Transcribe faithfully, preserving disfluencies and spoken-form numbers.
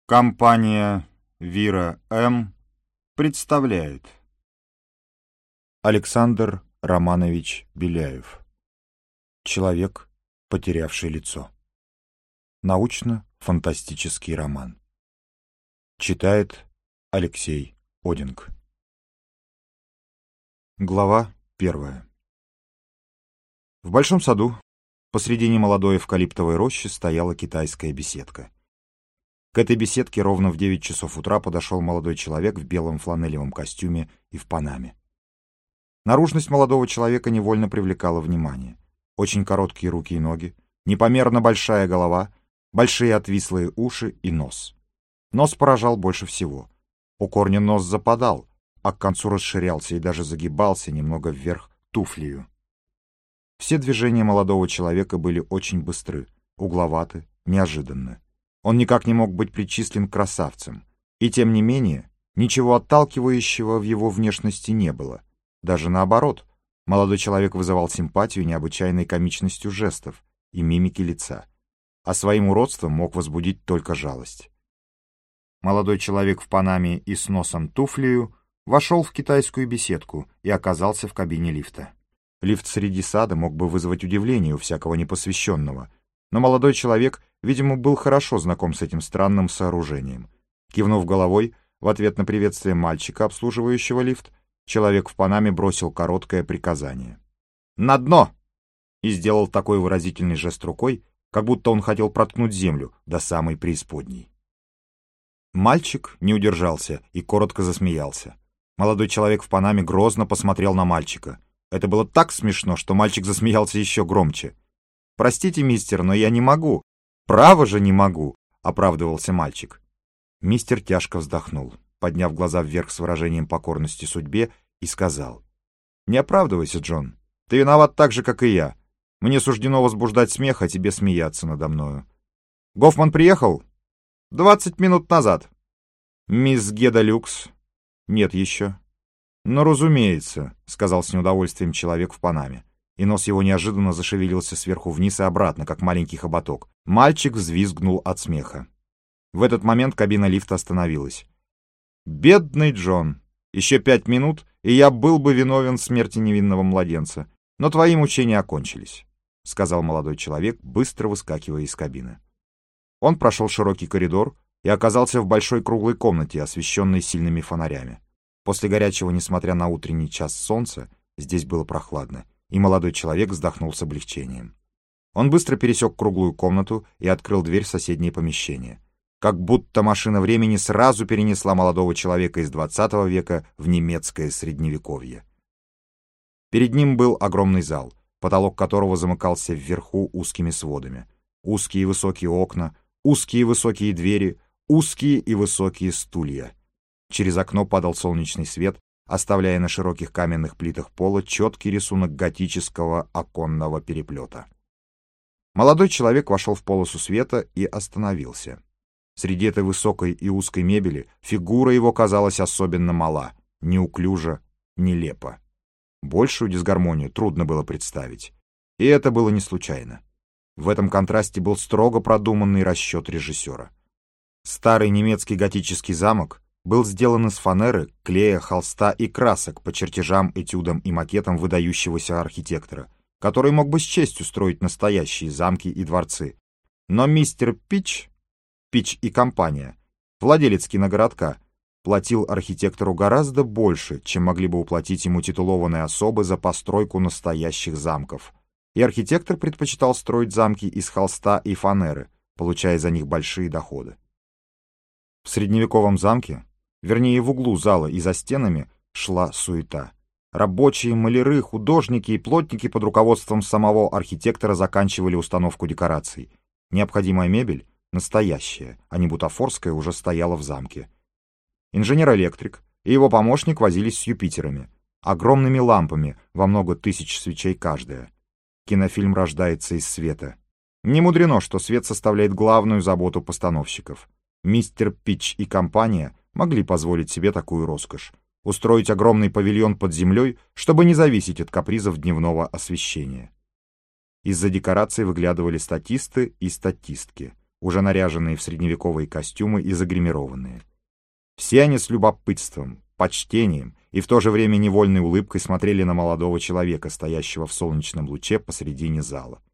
Компания «Вира М.» представляет Александр Романович Беляев. Человек, потерявший лицо. Научно-фантастический роман. Читает Алексей Одинг. Глава первая. В большом саду, посредине молодой эвкалиптовой рощи, стояла китайская беседка. К этой беседке ровно в девять часов утра подошел молодой человек в белом фланелевом костюме и в панаме. Наружность молодого человека невольно привлекала внимание. Очень короткие руки и ноги, непомерно большая голова, большие отвислые уши и нос. Нос поражал больше всего. У корня нос западал, а к концу расширялся и даже загибался немного вверх туфлею. Все движения молодого человека были очень быстры, угловаты, неожиданны. Он никак не мог быть причислен к красавцам. И тем не менее, ничего отталкивающего в его внешности не было. Даже наоборот, молодой человек вызывал симпатию необычайной комичностью жестов и мимики лица, а своим уродством мог возбудить только жалость. Молодой человек в панаме и с носом туфлею вошел в китайскую беседку и оказался в кабине лифта. Лифт среди сада мог бы вызвать удивление у всякого непосвященного, но молодой человек, видимо, был хорошо знаком с этим странным сооружением. Кивнув головой, в ответ на приветствие мальчика, обслуживающего лифт, человек в панаме бросил короткое приказание. «На дно!» и сделал такой выразительный жест рукой, как будто он хотел проткнуть землю до самой преисподней. Мальчик не удержался и коротко засмеялся. Молодой человек в панаме грозно посмотрел на мальчика. Это было так смешно, что мальчик засмеялся еще громче. «Простите, мистер, но я не могу. Право же не могу», — оправдывался мальчик. Мистер тяжко вздохнул, подняв глаза вверх с выражением покорности судьбе, и сказал: «Не оправдывайся, Джон. Ты виноват так же, как и я. Мне суждено возбуждать смех, а тебе смеяться надо мною. Гофман приехал? Двадцать минут назад. Мисс Геда Люкс? Нет еще». «Ну, разумеется», — сказал с неудовольствием человек в панаме, и нос его неожиданно зашевелился сверху вниз и обратно, как маленький хоботок. Мальчик взвизгнул от смеха. В этот момент кабина лифта остановилась. «Бедный Джон! Еще пять минут, и я был бы виновен в смерти невинного младенца. Но твои мучения окончились», — сказал молодой человек, быстро выскакивая из кабины. Он прошел широкий коридор и оказался в большой круглой комнате, освещенной сильными фонарями. После горячего, несмотря на утренний час, солнца, здесь было прохладно, и молодой человек вздохнул с облегчением. Он быстро пересек круглую комнату и открыл дверь в соседнее помещение. Как будто машина времени сразу перенесла молодого человека из двадцатого века в немецкое средневековье. Перед ним был огромный зал, потолок которого замыкался вверху узкими сводами. Узкие и высокие окна, узкие и высокие двери, узкие и высокие стулья. Через окно падал солнечный свет, оставляя на широких каменных плитах пола четкий рисунок готического оконного переплета. Молодой человек вошел в полосу света и остановился. Среди этой высокой и узкой мебели фигура его казалась особенно мала, неуклюжа, нелепа. Большую дисгармонию трудно было представить. И это было не случайно. В этом контрасте был строго продуманный расчет режиссера. Старый немецкий готический замок был сделан из фанеры, клея, холста и красок по чертежам, этюдам и макетам выдающегося архитектора, который мог бы с честью строить настоящие замки и дворцы. Но мистер Пич, Пич и компания, владелец киногородка, платил архитектору гораздо больше, чем могли бы уплатить ему титулованные особы за постройку настоящих замков. И архитектор предпочитал строить замки из холста и фанеры, получая за них большие доходы. В средневековом замке, вернее в углу зала и за стенами, шла суета. Рабочие, маляры, художники и плотники под руководством самого архитектора заканчивали установку декораций. Необходимая мебель, настоящая, а не бутафорская, уже стояла в замке. Инженер-электрик и его помощник возились с Юпитерами, огромными лампами во много тысяч свечей каждая. Кинофильм рождается из света. Не мудрено, что свет составляет главную заботу постановщиков. Мистер Пич и компания могли позволить себе такую роскошь — устроить огромный павильон под землей, чтобы не зависеть от капризов дневного освещения. Из-за декораций выглядывали статисты и статистки. уже наряженные в средневековые костюмы и загримированные. Все они с любопытством, почтением и в то же время невольной улыбкой смотрели на молодого человека, стоящего в солнечном луче посредине зала.